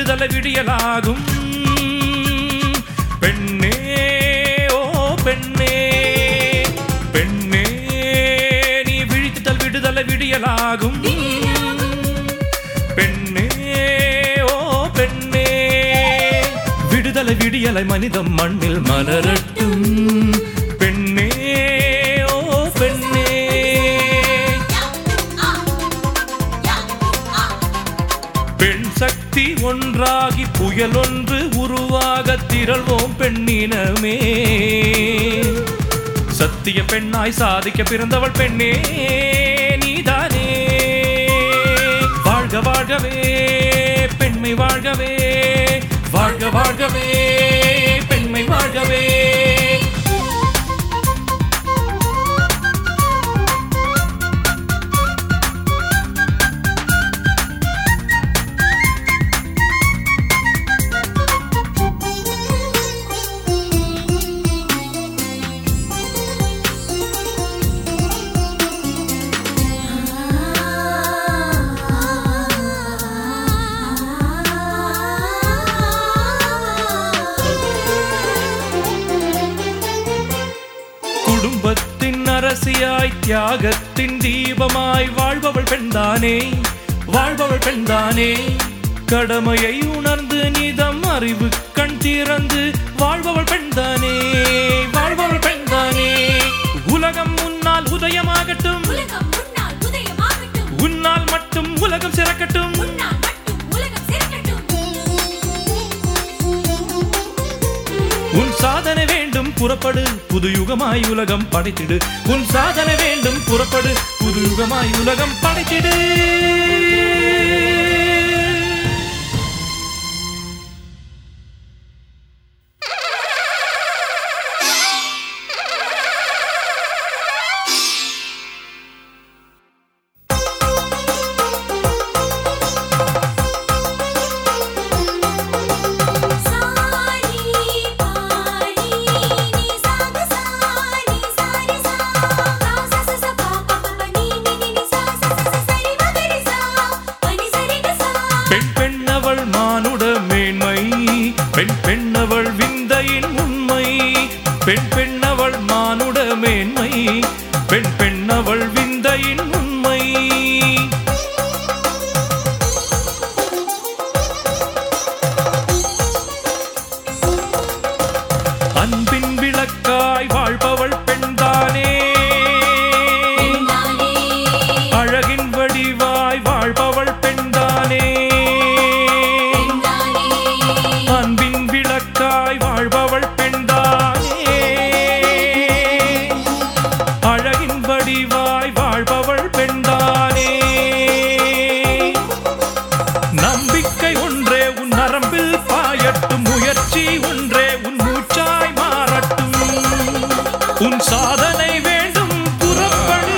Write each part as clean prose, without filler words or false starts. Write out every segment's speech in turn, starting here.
விடுதலை விடியலாகும் பெண்ணே ஓ பெண்ணே பெண்ணே நீ விழித்தல் விடுதலை விடியலாகும் பெண்ணே ஓ பெண்ணே விடுதலை விடியலை மனிதம் மண்ணில் மலரட்டும் பெண்ணே ஓ பெண்ணே பெண் சக்தி ஒன்றாகி புயல் ஒன்று உருவாக திரள்வோம் பெண்ணினமே சத்திய பெண்ணாய் சாதிக்க பிறந்தவள் பெண்ணே நீதானே வாழ்க வாழ்கவே பெண்மை வாழ்கவே வாழ்க வாழ்கவே பெண்மை வாழ்கவே குடும்பத்தின் அரசியாய் தியாகத்தின் தீபமாய் வாழ்பவள் பெண்தானே வாழ்பவள் பெண்தானே கடமையை உணர்ந்து நிதம் அறிவு கண் திறந்து வாழ்பவள் பெண்தானே வாழ்பவள் பெண்தானே உலகம் முன்னால் உதயமாகட்டும் உன்னால் மட்டும் உலகம் சிறக்கட்டும் உன் சாதனை வேண்டும் புறப்படு புது யுகமாய் உலகம் படைத்திடு உன் சாதனை வேண்டும் புறப்படு புது யுகமாய் உலகம் படைத்திடு மானுட மேன்மை பெண் பெண்ணவள் விந்தையின் உண்மை பெண் பெண்ணவள் மானுட மேன்மை பெண் பெண்ணவள் விந்தையின் உண்மை அன்பின் விளக்காய் வாழ்பவள் பெண்தானே அழகின் வடிவாய் வாழ்பவள் பெண்தானே வாழ்பவள் பெண்தானே அழகின் வடிவாய் வாழ்பவள் பெண்தானே நம்பிக்கை ஒன்றே உன் நரம்பில் பாயட்டும் முயற்சி ஒன்றே உன் மூச்சாய் மாறட்டும் உன் சாதனை வேண்டும் புறப்படு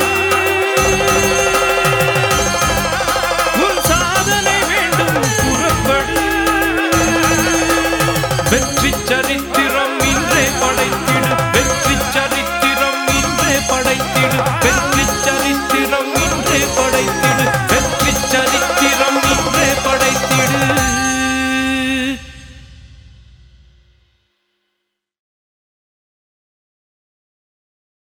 உன் சாதனை வேண்டும் புறப்படு வெற்றி சரித்திரம்